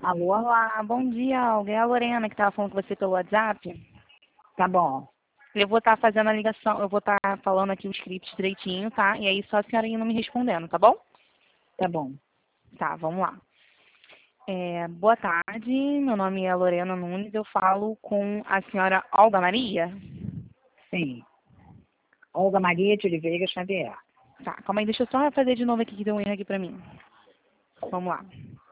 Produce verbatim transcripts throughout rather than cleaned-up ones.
Alô? Olá, bom dia, Olga. É a Lorena que estava falando com você pelo WhatsApp. Tá bom, Eu vou estar fazendo a ligação, eu vou estar falando aqui o script direitinho, tá? E aí só a senhora indo me respondendo, tá bom? tá bom. Tá, vamos lá. É, boa tarde, meu nome é Lorena Nunes, eu falo com a senhora Olga Maria. Sim. Olga Maria de Oliveira Xavier. Tá, calma aí, deixa eu só fazer de novo aqui que deu um erro aqui pra mim. Vamos lá.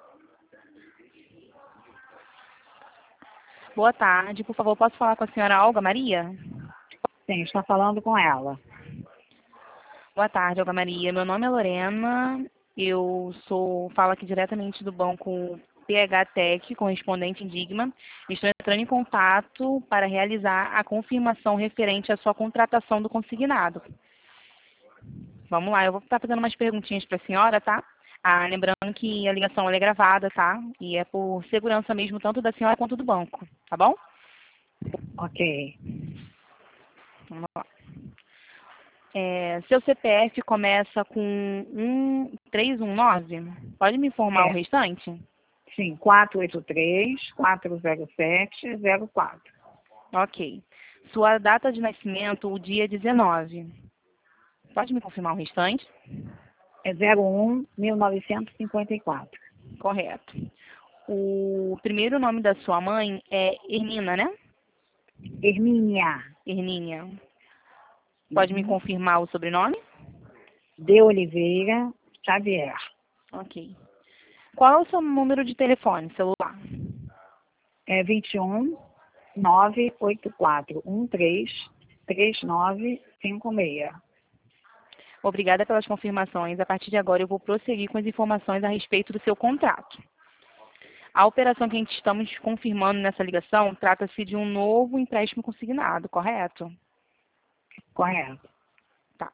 Boa tarde, por favor, posso falar com a senhora Olga Maria? Sim, está falando com ela. Boa tarde, Olga Maria. Meu nome é Lorena. Eu sou, falo aqui diretamente do banco P H Tech, correspondente Indigma. Estou entrando em contato para realizar a confirmação referente à sua contratação do consignado. Vamos lá, eu vou estar fazendo umas perguntinhas para a senhora, tá? Ah, lembrando que a ligação ela é gravada, tá? E é por segurança mesmo, tanto da senhora quanto do banco, tá bom? Ok. Vamos lá. É, seu C P F começa com um três um nove? Pode me informar o É. restante? Sim, quatro oito três, quatro zero sete, zero quatro. Ok. Sua data de nascimento, o dia dezenove. Pode me confirmar o restante? É zero um, mil novecentos e cinquenta e quatro. Correto. O primeiro nome da sua mãe é Hermina, né? Hermínia. Hermínia. Pode me Uhum. confirmar o sobrenome? De Oliveira Xavier. Ok. Qual é o seu número de telefone, celular? É vinte e um, nove oito quatro um três, três nove cinco seis. Obrigada pelas confirmações. A partir de agora eu vou prosseguir com as informações a respeito do seu contrato. A operação que a gente estamos confirmando nessa ligação trata-se de um novo empréstimo consignado, correto? Correto. Tá.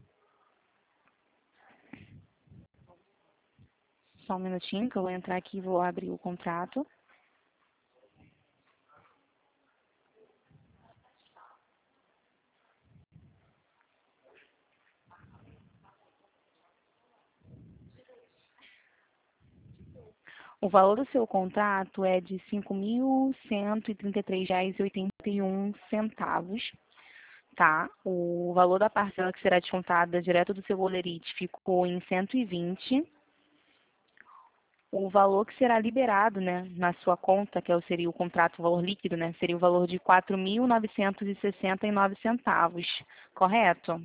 Só um minutinho que eu vou entrar aqui e vou abrir o contrato. O valor do seu contrato é de cinco mil cento e trinta e três reais e oitenta e um centavos, tá? O valor da parcela que será descontada direto do seu bolerite ficou em cento e vinte. O valor que será liberado, né, na sua conta, que é o- seria o contrato, o valor líquido, né, seria o valor de quatro mil novecentos e sessenta e nove centavos, correto?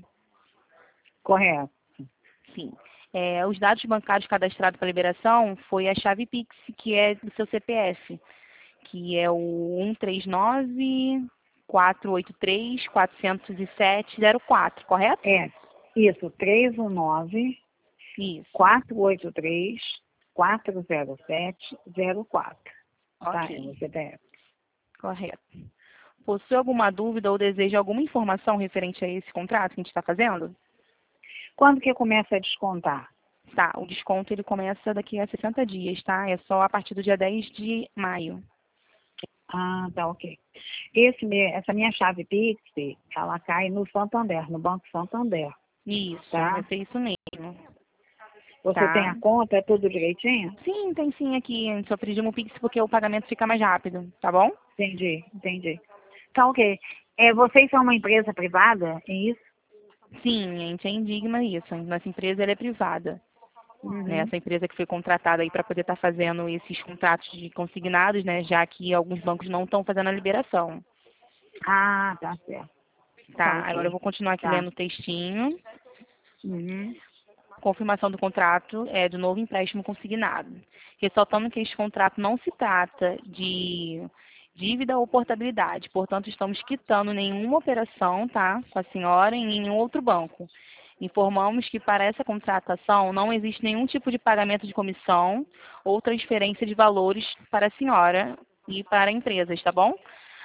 Correto. Sim. É, os dados bancários cadastrados para liberação foi a chave Pix, que é do seu C P F, que é o um três nove, quatro oito três, quatro zero sete, zero quatro, correto? É, isso, três um nove, Isso. quatro oito três, quatro zero sete, zero quatro. Tá, é Ok, o C P F. correto. Possui alguma dúvida ou deseja alguma informação referente a esse contrato que a gente está fazendo? Quando que começa a descontar? Tá, o desconto ele começa daqui a sessenta dias, tá? É só a partir do dia dez de maio. Ah, tá, ok. Esse, me- essa minha chave Pix, ela cai no Santander, no Banco Santander, Isso, vai tá? ser isso mesmo, Você tem tá? a conta, é tudo direitinho? Sim, tem sim aqui. A gente só pedimos o Pix porque o pagamento fica mais rápido, tá bom? Entendi, entendi. Tá, ok. É, vocês são uma empresa privada, é isso? Sim, a gente é indigna isso. Nossa empresa ela é privada. Né? Uhum. Essa empresa que foi contratada aí para poder estar fazendo esses contratos de consignados, né? Já que alguns bancos não estão fazendo a liberação. Ah, tá certo. Tá, Tá, agora eu ok. vou continuar aqui Tá. lendo o textinho. Uhum. Confirmação do contrato é do novo empréstimo consignado. Ressaltando que este contrato não se trata de dívida ou portabilidade, portanto, estamos quitando nenhuma operação, tá, com a senhora em nenhum outro banco. Informamos que para essa contratação não existe nenhum tipo de pagamento de comissão ou transferência de valores para a senhora e para empresas, tá bom?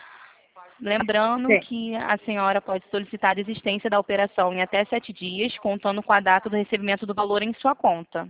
Lembrando Sim, que a senhora pode solicitar a existência da operação em até sete dias, contando com a data do recebimento do valor em sua conta.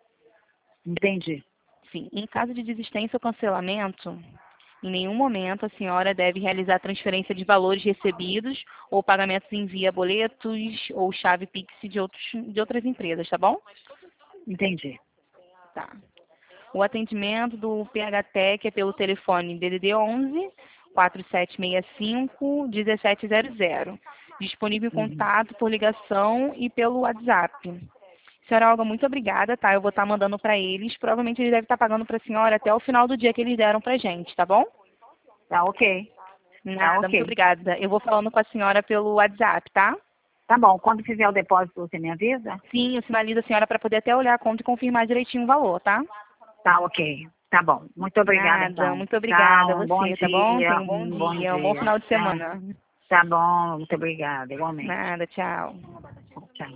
entendi. Sim, em caso de desistência ou cancelamento, em nenhum momento a senhora deve realizar transferência de valores recebidos ou pagamentos em via boletos ou chave Pix de, outros, de outras empresas, tá bom? Entendi. Tá. O atendimento do P H Tech é pelo telefone D D D onze, quatro sete seis cinco, um sete zero zero. Disponível em Uhum. contato por ligação e pelo WhatsApp. Senhora Olga, muito obrigada, tá? Eu vou estar mandando para eles. Provavelmente eles devem estar pagando para a senhora até o final do dia que eles deram para gente, tá bom? Tá ok. Tá Nada, muito ok. obrigada. Eu vou falando com a senhora pelo WhatsApp, tá? Tá bom. Quando fizer o depósito, você me avisa? Sim, eu sinalizo a senhora para poder até olhar a conta e confirmar direitinho o valor, tá? Tá ok. Tá bom. Muito obrigada, Nada, então. muito Tá, obrigada a um bom você, tá bom? dia. Tenha um bom Um bom dia, um bom dia. final de Tá, semana. tá bom. Muito obrigada, igualmente. Nada, tchau.